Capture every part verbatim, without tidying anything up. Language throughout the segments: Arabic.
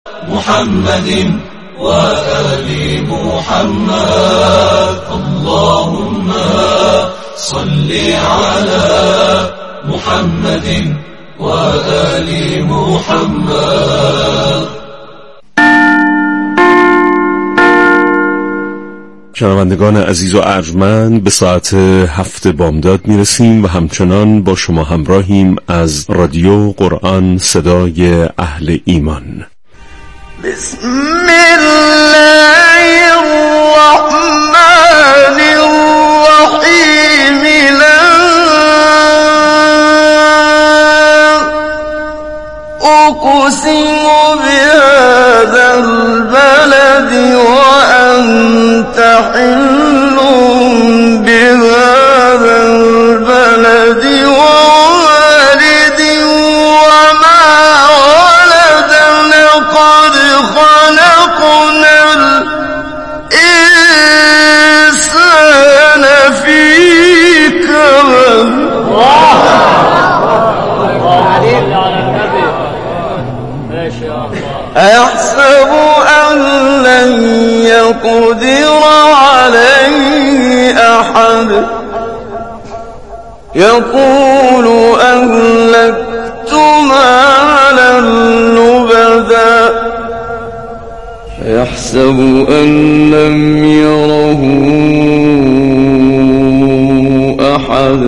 محمد وآل محمد اللهم صل على محمد وآل محمد. شنوندگان عزیز و ارجمند، به ساعت هفت بامداد میرسیم و همچنان با شما همراهیم از رادیو قرآن صدای اهل ایمان. بسم الله الرحمن الرحیم. لا أقسم بهذا البلد وأنت حل بهذا البلد ووالد وما ولد لقد خلقنا الإنسان في كبد. أيحسب أن لن يقدر عليه أحد يقول أهلكت مالا لبدا أيحسب أن لم يره أحد.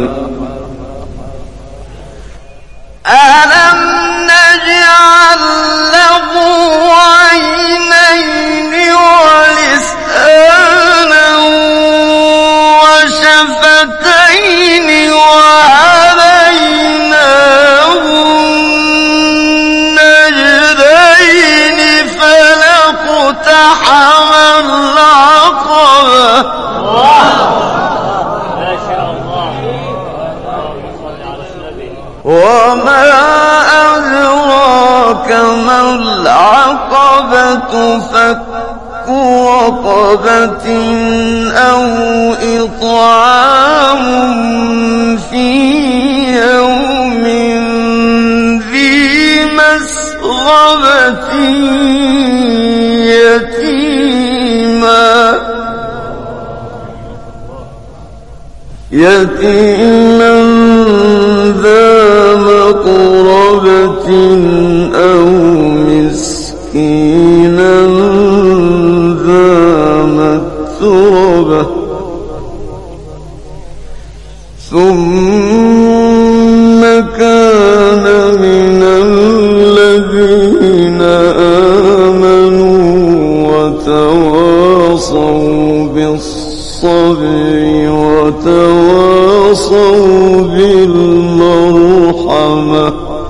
ألم نجعل له عينين ولسانا وشفتين وهديناه النجدين فلاقتحم العقبة. وما أدراك ما العقبة فك رقبة أو إطعام في يوم ذي مسغبة يتيما يتيما ذا مقربة أو مسكينا ذا متربة ثم كان من الذين آمنوا وتواصوا بالصبر وتواصوا بالمرحمة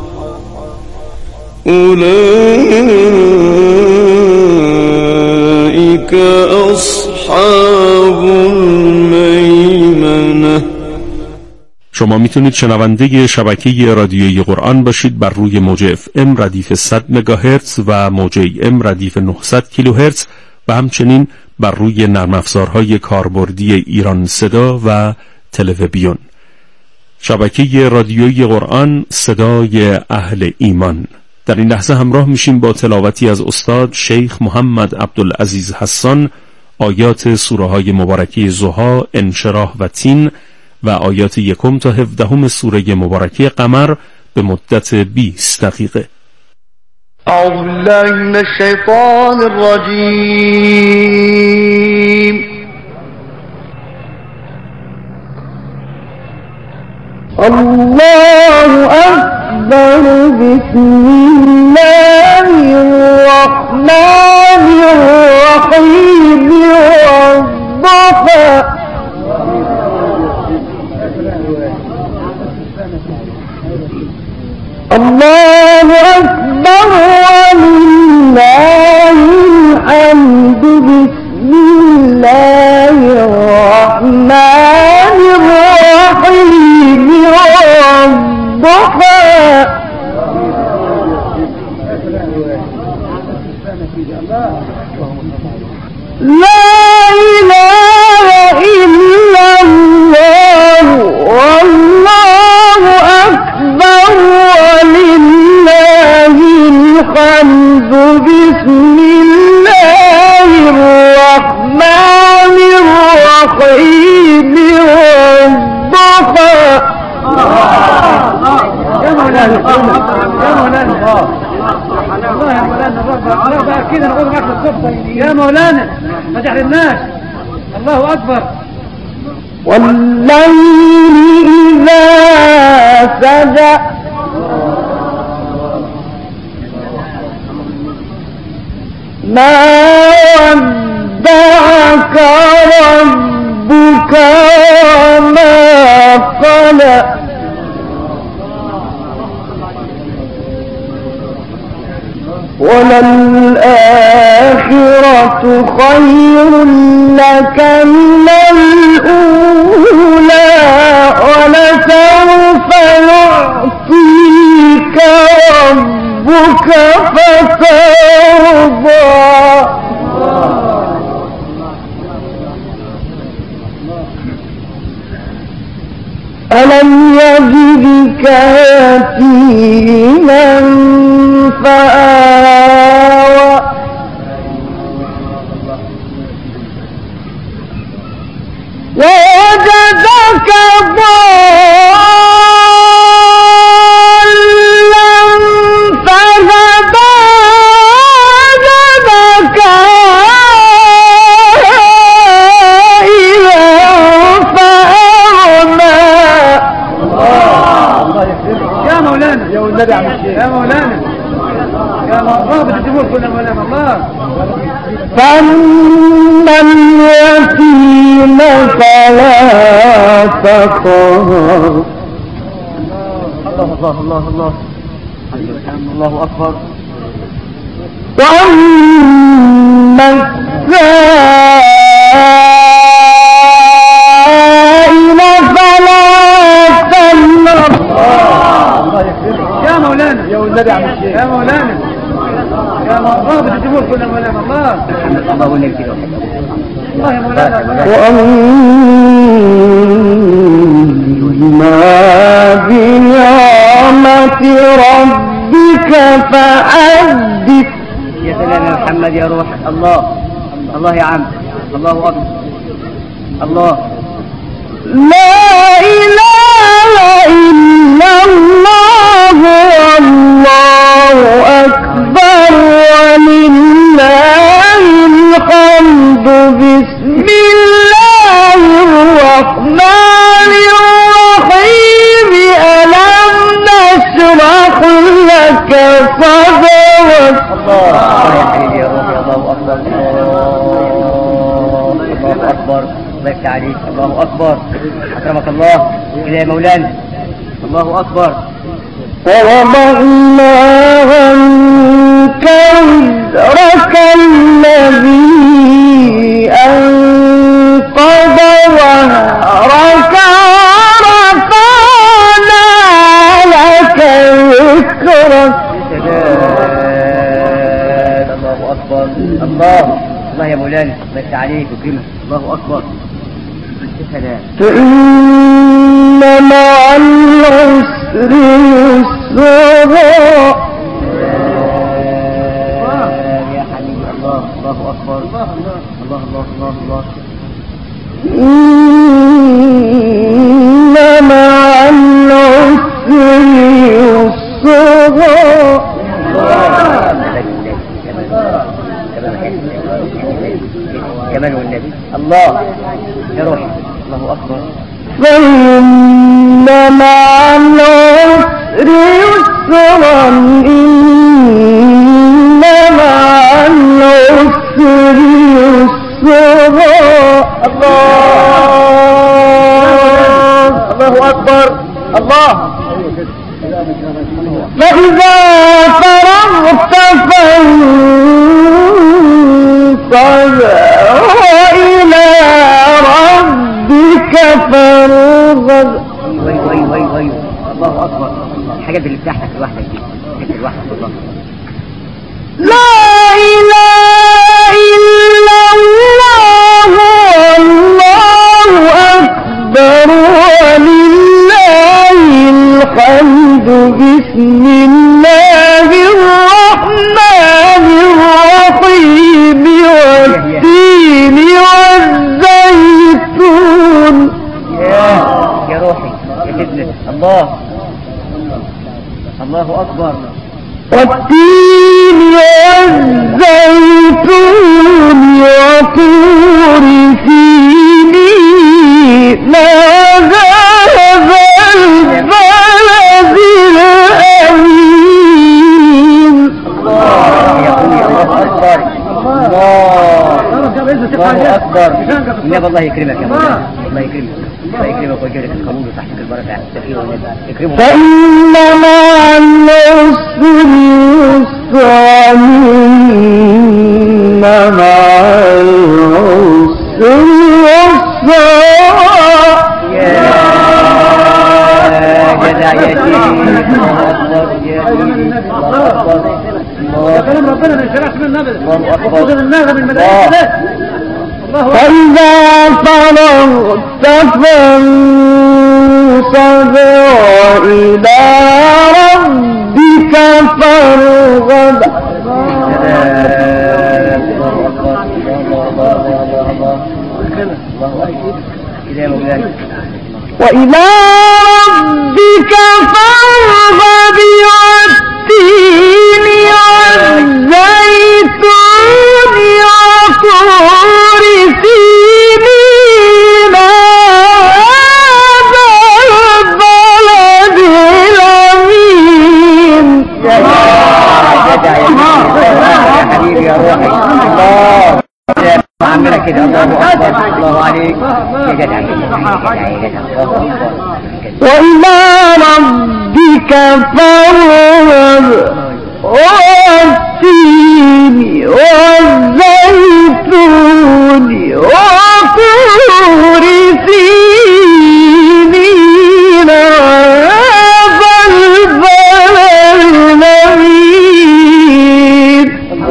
أولئك أصحاب المیمنه. شما میتونید شنونده شبکه رادیویی قرآن باشید بر روی موج اف ام ردیف صد مگاهرتز و موج ای ام ردیف نهصد کیلوهرتز و همچنین بر روی نرم افزارهای کاربردی ایران صدا و تلویزیون. شبکه رادیویی قرآن صدای اهل ایمان. در این لحظه همراه میشیم با تلاوتی از استاد شیخ محمد عبدالعزیز حسان آیات سوره های مبارکه ضحی، انشراح و تین و آیات یکم تا هفدهم سوره مبارکه قمر به مدت بیست دقیقه. اعوذ بالله من الشیطان الرجیم. الله أكبر. بسم الله الرحمن الرحيم. والضحى الله أكبر ولله الحمد. بسم الله الرحمن الرحيم. والضحى لا إله إلا الله والله أكبر ولله الحمد بسم الله الرحمن الرحيم والضحى. يا مولانا يا مولانا الله يا مولانا الرب بقى كده نقول معاك الصبح يا مولانا ما تحرمناش. الله اكبر. والليل إذا سجى ما ودعك ربك وما قلى وللآخرة خير لك من الأولى ولسوف يعطيك ربك فترضى. ألم يجدك يتيما فآوى ووجدك ضالا فهدى وجدك عائلا فأغنى. يا مولانا يا والنبي عم الشيخ يا مولانا يا مرحبا بتجيبوه كنا مولانا الله. فأما اليتيم فلا تقهر. الله الله الله الله الله أكبر. وأما السائل فلا تنهر. يا مولانا يا والنبي عم الشيخ يا مولانا يا مرحبا بتجيبوه كنا مولانا الله. الله والنبي كده الله يا مولانا. وأما بنعمة ربك فحدث. يا سلام يا محمد يا روح الله الله يا عم الله أكبر الله. لا إله إلا الله والله أكبر ولله الحمد. بسم الله الرحمن الرحيم. ألم نشرح لك صدرك. الله يا حبيبي يا روحي الله أكبر الله أكبر. الله عليك الله أكبر. أكرمك الله كده يا مولانا الله أكبر. ووضعنا عنك وزرك الذي أنقض ظهرك ورفعنا لك ذكرك. الله أكبر الله الله يا مولانا الله عليك وكرمك الله أكبر. فإن مع العسر يسرا. يا حبيبي الله الله أكبر الله الله الله الله الله. إن مع العسر يسرا. كمان والنبي الله يا روحي الله أكبر. فإن مع العسر يسرا. إن مع العسر يسرا. الله الله أكبر الله. فإذا فرغت فانصب وإلى ربك فارغب. وي وي وي وي الله أكبر. الحاجات اللي بتاعتك لوحدك دي انت لوحدك والله. لا إله إلا الله والله أكبر ولله الحمد. بسم الله الرحمن الرحيم. الله أكبر. النبي الله يكرمك يا مولانا، الله يكرمك، الله يكرمك ويجعلك القبول وتحتك البركة يكرمك. فإن مع العسر يسرا إن مع العسر يسرا. يا جدع يا سيدي، الله أكبر يا سيدي، الله أكبر. يا كلام ربنا ما يشرعش من النبي، الله أكبر. وخصوصا النغم الملائكة. الله أكبر. فإذا فرغت فانصب إلى ربك فارغب. وإلى ربك فارغب والتين والزيتون وطور سينين هذا البلد الأمين. يا حبيبي يا روحي، الله عمنا كده. الله أكبر، الله عليك يا جدع يا جدع يا جدع. الله أكبر. وإلى ربك فارغب والتين والزيتون وطور سينين هذا البلد الأمين.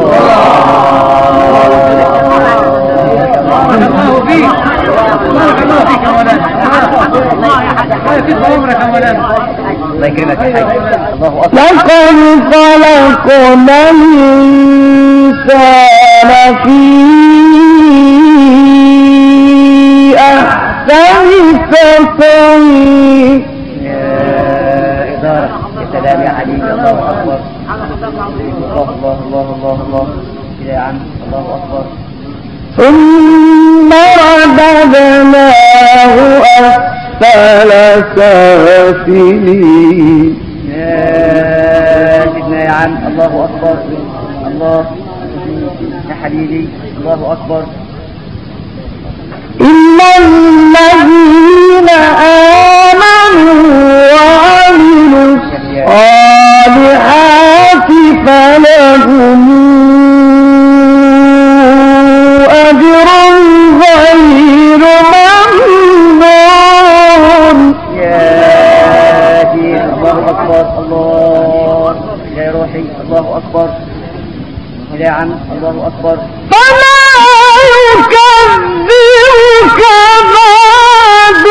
الله فيك، بارك الله فيك يا مولانا. الله يكرم عمرك يا مولانا. الله يكرمك يا حاج. الله أكبر. لقد خلقنا الإنسان في أحسن تقويم. يا إدارة يا سلام يا حبيبي، الله أكبر. الله الله الله الله الله يا عم، الله أكبر. ثم رددناه أسفل سافلين. يا سيدنا يا عم، الله أكبر. الله يا حبيبي، الله أكبر. إلا الذين آمنوا وعملوا الصالحات فلهم أجر غير ممنون. يا دين، الله أكبر. الله يا روحي، الله أكبر يا عم، الله أكبر. فما يكذبك بعد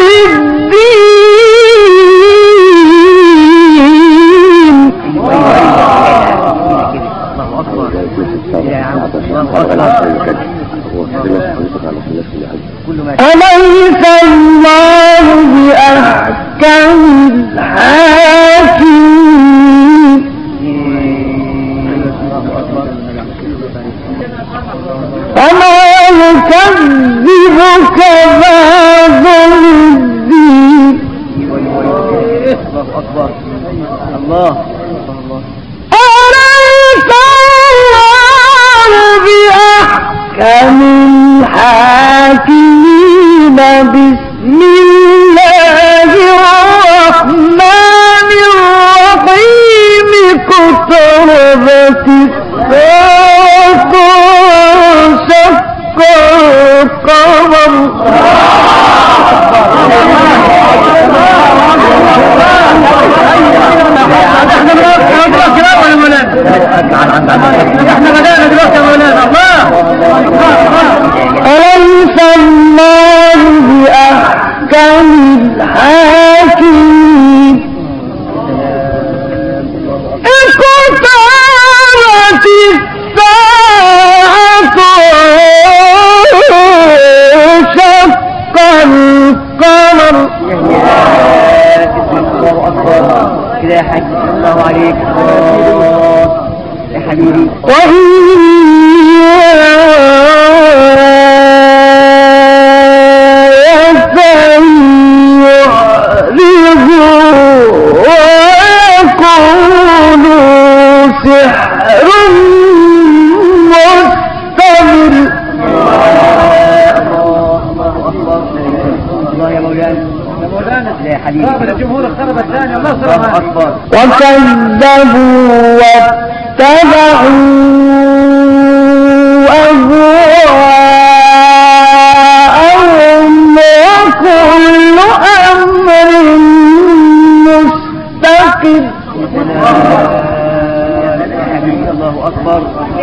بالدين. الله أكبر يا عم، الله أكبر. أليس الله بأحكم الحاكمين. فما يكذبك بعد بالدين. الله أكبر. الله الله. أليس الله بأحكم الحاكمين. بسم الله الرحمن الرحيم. اقتربت الساعة وانشق القمر. أليس الله بأحكم الحاكمين. اقتربت الساعة وانشق القمر. الله أكبر كده يا حاج، الله عليك. الله يا حبيبي. وإن سحر مستمر. الجمهور اخترب الثاني الله الله سبحانه أكبر. وكذبوا واتبعوا أهواءهم وكل أمر مستقر. الله أكبر.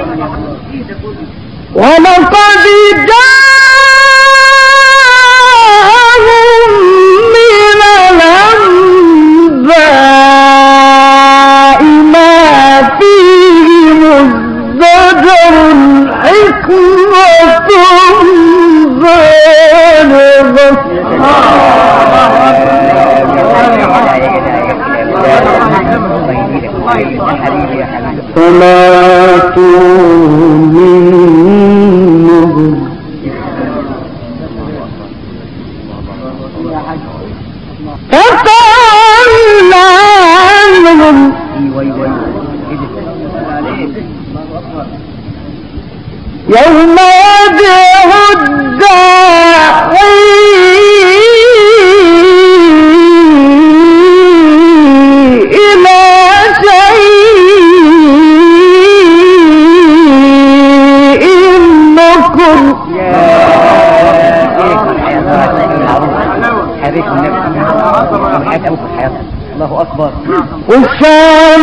ولقد جاءهم من الأنباء ما فيه مزدجر حكمة بالغة. فما تؤمنهم فتولى عنهم يوم يدعو الداعي إلى شيء نكر. الله أكبر. وكان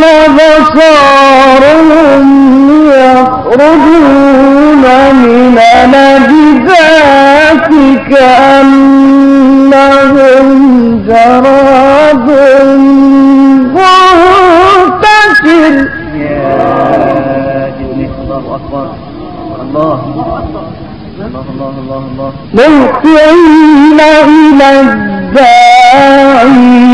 بصارهم يخرجون من الأجداث كأنهم جراد منتشر. الله أكبر. الله الله الله الله الله. مهطعين إلى الداعي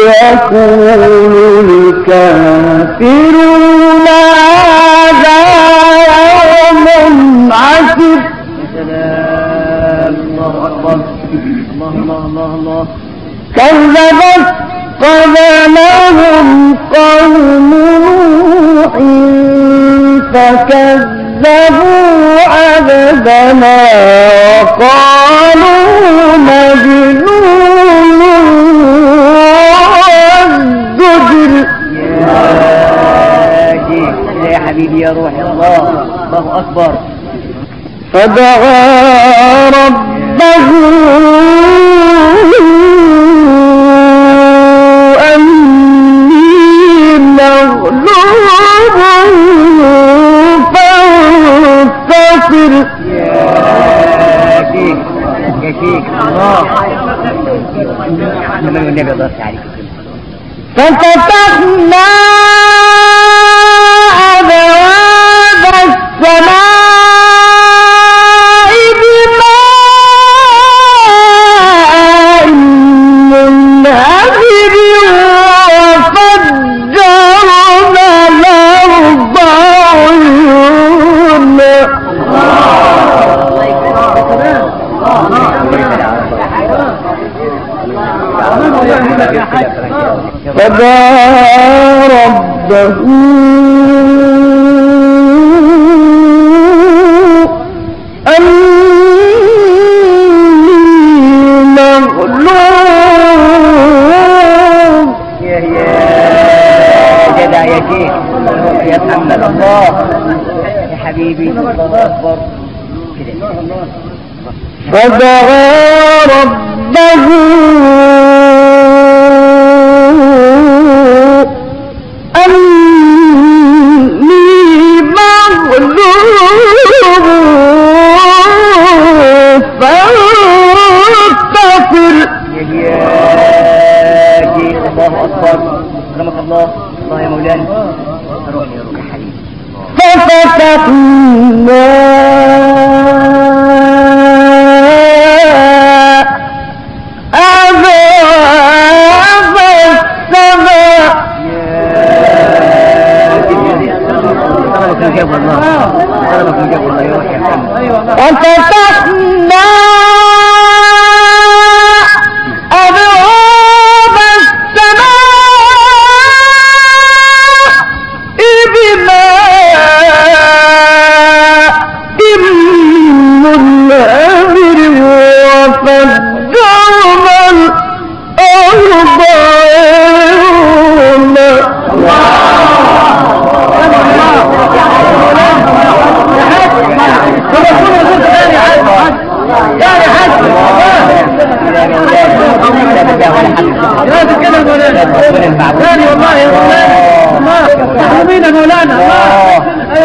يقول الكافرون هذا يوم عسر. سلام. الله أكبر. الله الله الله الله. كذبت قبلهم قوم نوح فكذبوا عبدنا وقالوا مجنون وازدجر. يا حبيبي يا روح الله. الله أكبر. فدعا ربه أني مغلوب فانتصر. يا شيخ يا شيخ الله. من النبي الله عليك. ففتحنا أبواب السماء بماء منهمر وفجرنا الأرض عيونا. فدعا ربه أني مغلوب. يا يا جدع يا شيخ يا محمد الله يا حبيبي. الله أكبر. فدعا ربه أني مغلوب فانتصر. يا شيخ الله أكبر. رحمك الله. الله يا مولانا. روح يا روح يا حبيبي. ففتحنا أبواب السماء وفتحنا أبواب السماء بماء منهمر وفجرنا الأرض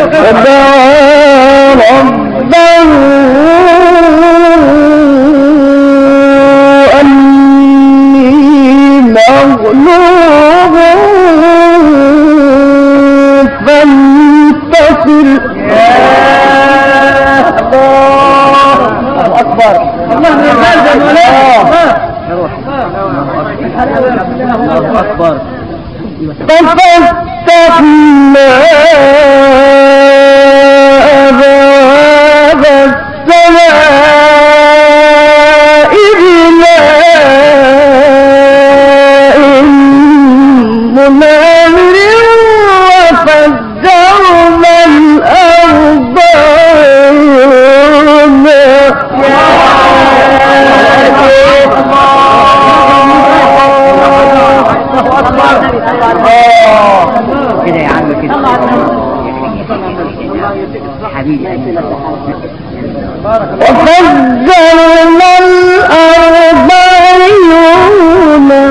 وفجرنا الأرض عيونا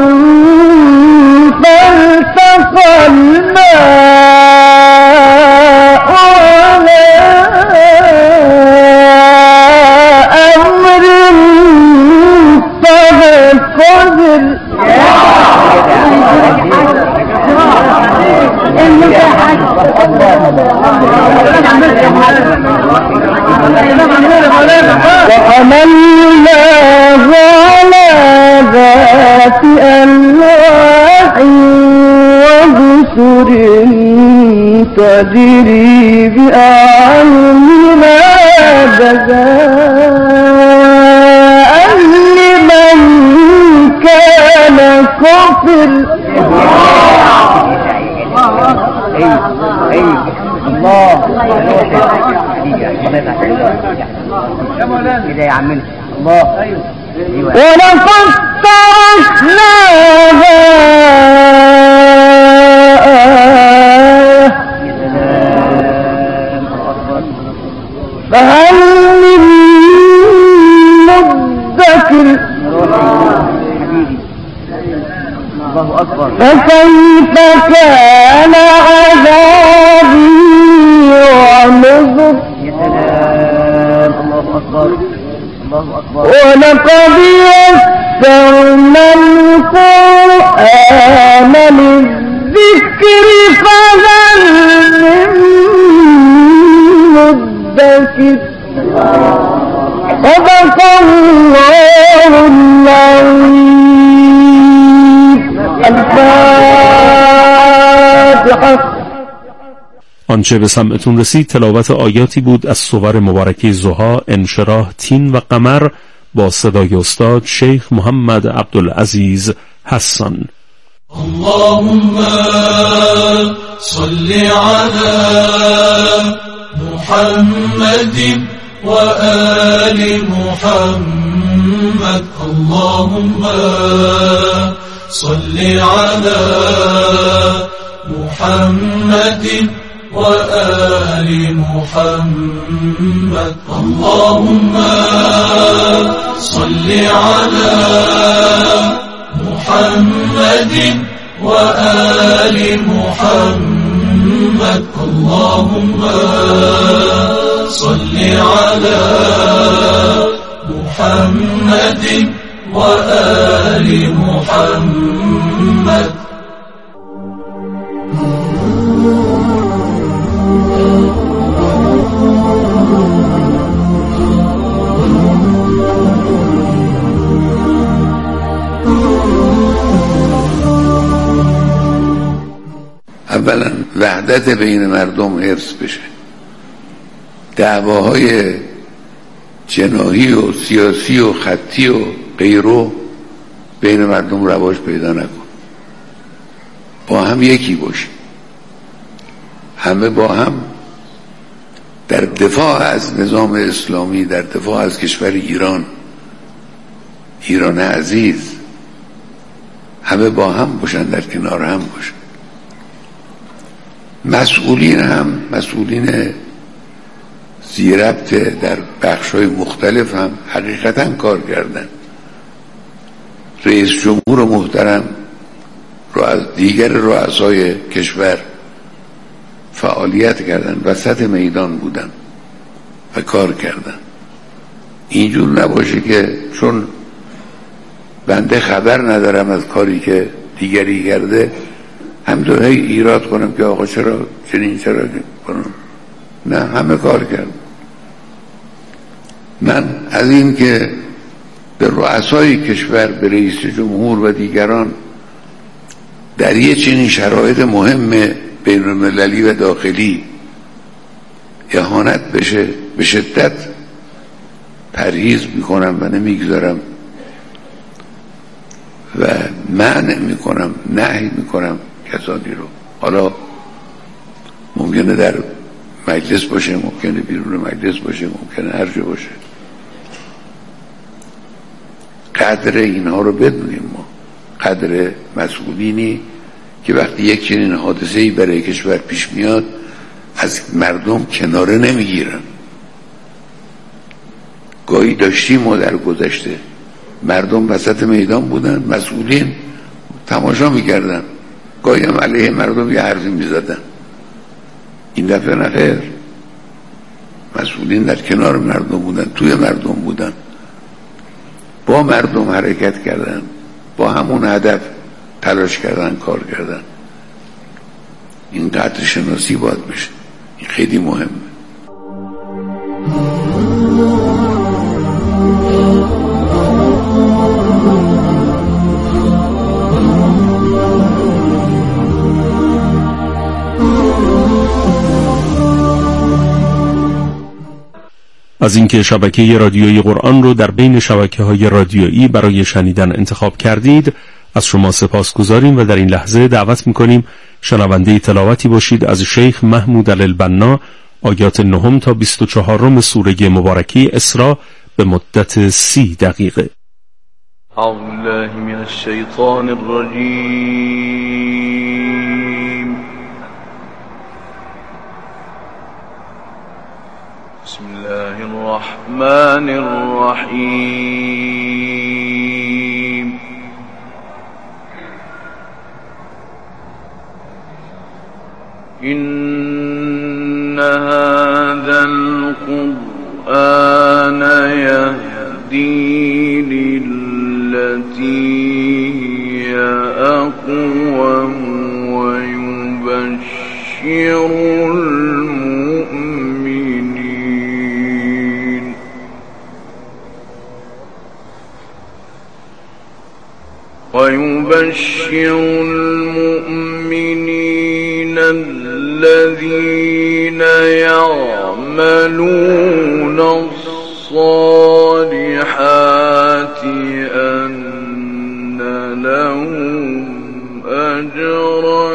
فالتقى الماء على أمر قد قدر وحملناه على ذات ألواح ودسر تجري بأعيننا جزاء لمن كان كفر. الله كده يا عمنا الله. ولقد تركناها فهل من مدكر الله أكبر. فكيف كان عذابي ونذر. الله أكبر الله أكبر. ولقد يسرنا القرآن للذكر فهل من مدكر. صدق الله العظيم. الفاتحة. آنچه به سمعتون رسید تلاوت آیاتی بود از سور مبارکه ضحی، انشراح، تین و قمر با صدای استاد شیخ محمد عبدالعزیز حسان. اللهم صل على محمد وآل محمد. اللهم صل على محمد وآل محمد. اللهم صل على محمد وآل محمد. اللهم صل على محمد وآل محمد. اولا وحدت بین مردم حفظ بشه، دعواهای جناحی و سیاسی و خطی و غیره بین مردم رواج پیدا نکن. با هم یکی باشیم، همه با هم در دفاع از نظام اسلامی، در دفاع از کشور ایران، ایران عزیز، همه با هم باشن، در کنار هم باشن. مسئولین هم مسئولین زیربط در بخش‌های مختلف هم حقیقتاً کار کردن. رئیس جمهور محترم، دیگر رؤسای کشور، فعالیت کردن، وسط میدان بودن و کار کردن. اینجور نباشه که چون بنده خبر ندارم از کاری که دیگری کرده همینطور هی ایراد کنم که آقا چرا چنین چرا کنم. نه، همه کار کرد. من از این که به رؤسای کشور، به رئیس جمهور و دیگران در یه چنین شرایط مهم بین المللی و داخلی اهانت بشه به شدت پرهیز میکنم و نمیگذارم و منع میکنم، نهی میکنم کسانی رو. حالا ممکنه در مجلس باشه، ممکنه بیرون مجلس باشه، ممکنه هر جا باشه. قدر اینها رو بدونیم. ما قدر مسئولینی که وقتی یک چنین حادثه‌ای برای کشور پیش میاد از مردم کناره نمیگیرن. گاهی داشتیم ما در گذشته مردم وسط میدان بودن، مسئولین تماشا میکردن، گاهی هم علیه مردم یه حرفی میزدن. این دفعه نخیر، مسئولین در کنار مردم بودن، توی مردم بودن، با مردم حرکت کردن، با همون هدف تلاش کردن، کار کردن. این قدر شناسی باید بشه. این خیلی مهمه. از اینکه شبکه رادیویی قرآن رو در بین شبکه‌های رادیویی برای شنیدن انتخاب کردید از شما سپاسگزاریم و در این لحظه دعوت می‌کنیم شنونده تلاوتی باشید از شیخ محمود البنا، آیات نهم تا بیست و چهارم سوره مبارکه اسراء به مدت سی دقیقه. اعوذ بالله من الشیطان الرجیم. بسم الله الرحمن الرحیم. إن هذا القرآن يهدي للتي هي أقوم ويبشر المؤمنين ويبشر المؤمنين الذين يعملون الصالحات أن لهم أجرا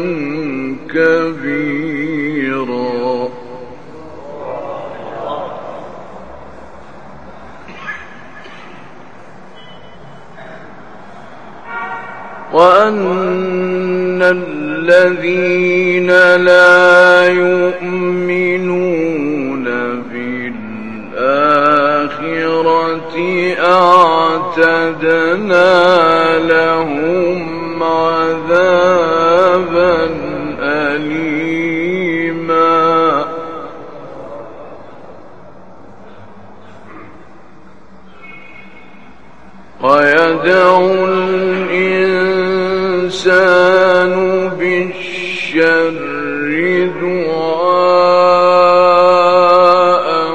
كبيرا وأن الذين لا يؤمنون بالآخرة أعتدنا لهم عذابا أليما ويدعو الإنسان بالشر